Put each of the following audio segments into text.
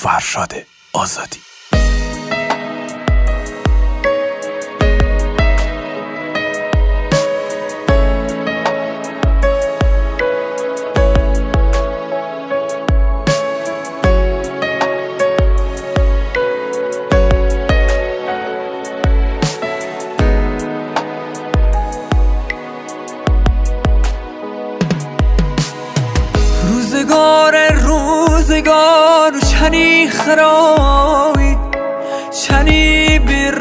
فرشاد آزادی. روزگار چنی خرابی چنی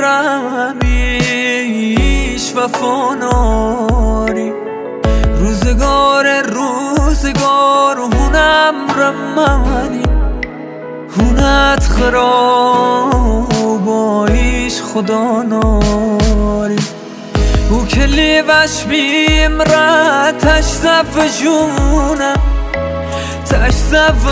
بیرمیش و فاناری روزگار هونم رمانی هونت خرابایش خدا ناری او کلی وش بیمرتش زف جونم تش زف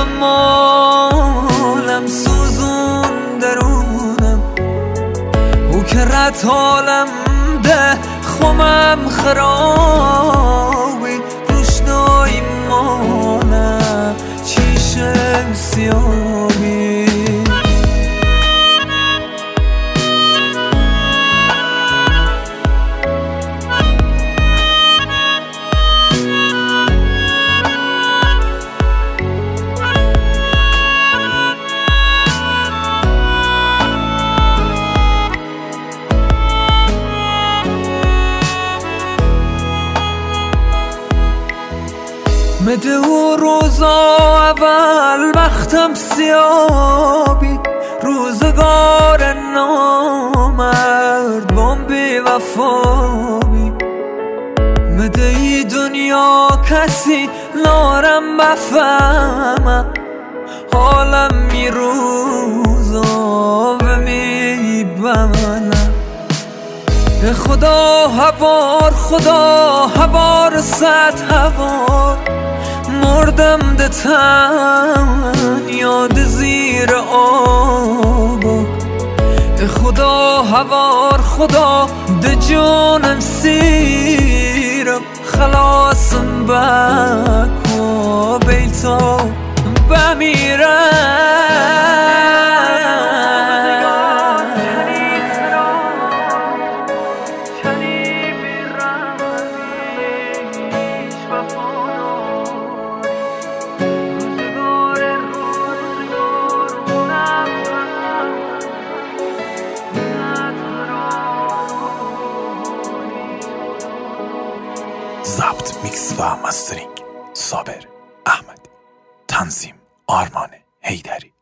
مالم سوزون درونم او که رد حالم ده خمم خرابی روشنایی مالم چیشم سیابی مده او روزا اول وقتم سیابی روزگار نامرد بام بی وفابی مده ای دنیا کسی نارم بفهمم حالم می روزا و می بمنم خدا هوار صد هوار مردم ده تن یاد زیر آب خدا هوار ده جانم سیرم خلاصم بکو بیتا بمیرم ضبط میکس و مسترینگ صابر احمدی، تنظیم آرمان حیدری.